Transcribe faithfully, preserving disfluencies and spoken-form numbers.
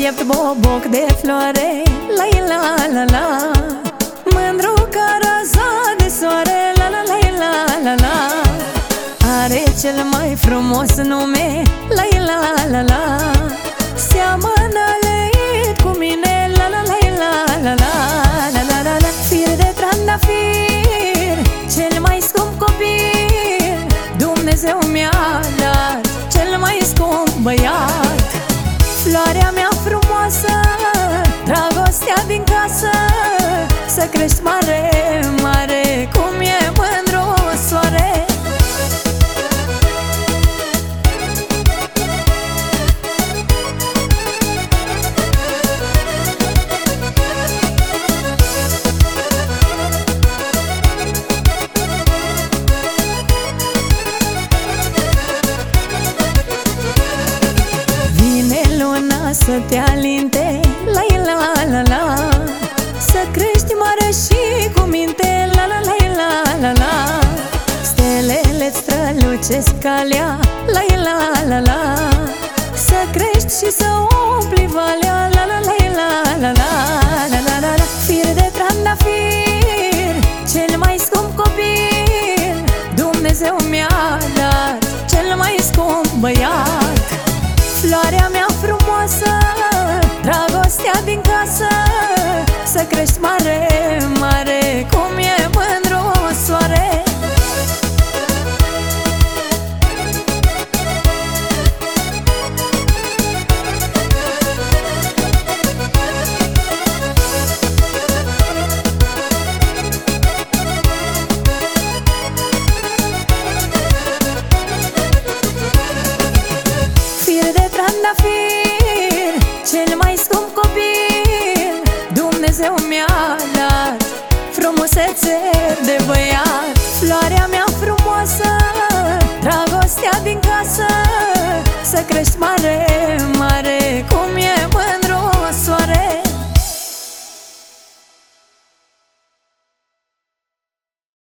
piept boboc de floare, la la la la. Mândru ca raza de soare, la la la la la la. Are cel mai frumos nume, la la la la. Seamănă leit cu mine, la la la la la la la la la la. Fir de trandafir, cel mai scump copil Dumnezeu mi-a dat, cel mai scump băiat. Floarea mea frumoasă, dragostea din casă, să crești mare, mare, cum e mândru soare. Să te alinte, la la la la. Să crești mare și cu minte, la la la la la la. Stelele-ți strălucesc calea, la la la la. Să crești și să umpli valea, la la la la la la la la la la. Fir de trandafir, cel mai scump copil Dumnezeu mi-a dat, cel mai scump băiat. Floarea mea frumoasă, dragostea din casă, să crești mare, mare, cum e